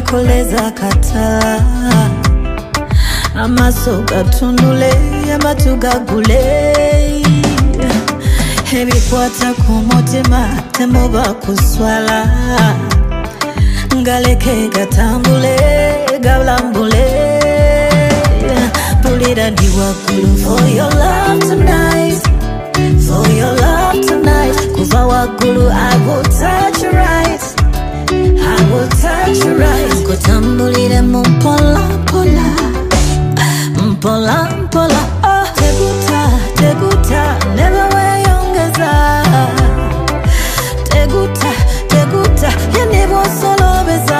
koleza katala amaso gatunule amatu gagule ebikwata ku mutima temuba kuswala ngaleke gatambule gablambule pulira ndi waggulu for your love tonight, for your love tonight kuva waggulu I will touch you right, I will touch you right kutambulire mu mpola mpola mpola mpola oh teguta teguta never weyongeza teguta teguta yanebo solobeza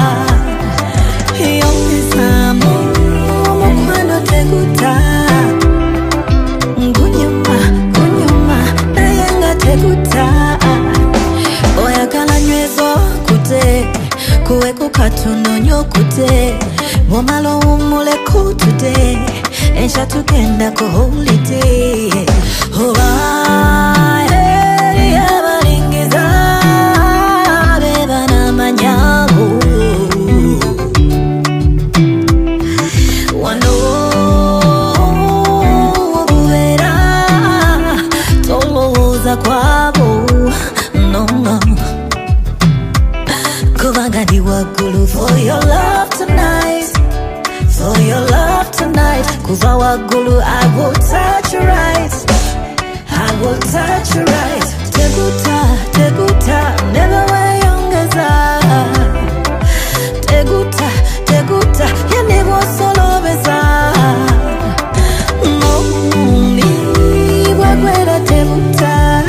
yongeza mukwano teguta ngunyuma ngunyuma nayenga teguta oyagala nywezo kute kuwe kukatono nyokute wamalo umule kutude ensha tugenda ku holiday oba yabalingiza beba n'amanyago wano obubeera tolowooza kwabo no no kubanga ndi waggulu for your love tonight, for your love tonight kuva waggulu I will touch you right, I will touch you right teguta teguta never weyongeza teguta teguta yanebo solobeza moni wagwera teguta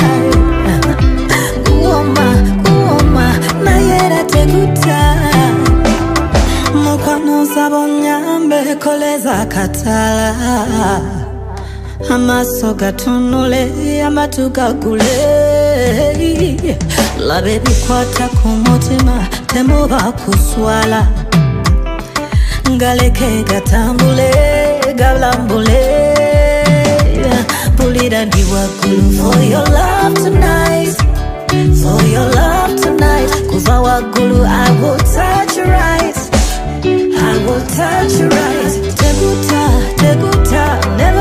kuoma kuoma nayera teguta mukwano sabo nyambe koleza katala amaso gatunule amatu gagule labe bikwata ku mutima temuba kuswala ngaleke gatambule gablambule pulira ndi waggulu for your love tonight, for your love tonight kuva waggulu I will touch you right, I will touch you right teguta teguta